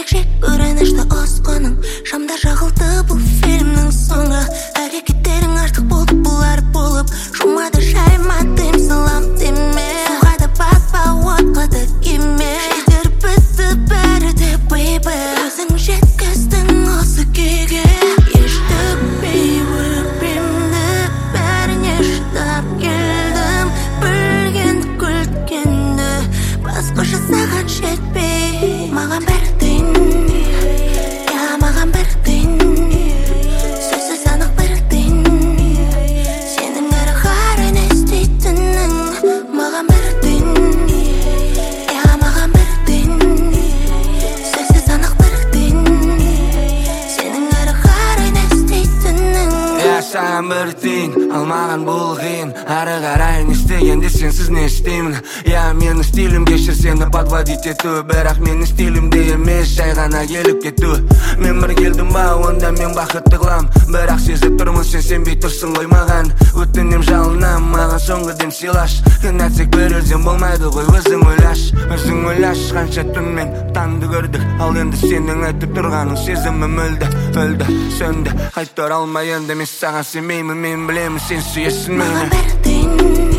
ерекше көрінішті ұсқының шамда жағылды бұл фильмнің соңы әрекеттерің артық болды бұлар болып жумады жайма тыйым салам деме соғады батпа отқа да кеме жетер бітті бәрі де бейбі өзің жеткіздің осы күйге еш төкпей өкпемді бәріне шыдап келдім білгенді күлткенді басқаша саған жетпей маған бір тиын маған бір тиын сөзсіз анық бір тиын сенің әрі қарай не істейтінің маған бір тиын маған бір тиын сөзсіз анық бір тиын сенің әрі қарай не істейтінің саған бір тиын ал маған бұл қиын әрі қарай не істегенде сенсіз не істеймін менің стилім кешір сені подводить ету бірақ менің стилімде емес жай ғана келіп кету мен бір келдім ба онда мен бақытты қылам бірақ сезіп тұрмын сен сенбей тұрсың ғой маған өтінем жалынам маған соңғы дем сыйлашы кінәтсек бір өзен болмайды ғой өзің ойлашы қанша түнмен таңды көрдік ал енді сенің айтып тұрғаның сезімім өлді сөнді қайта оралмай енді мен саған сенбеймін мен білемін сен сүйесің мені маған бір тиын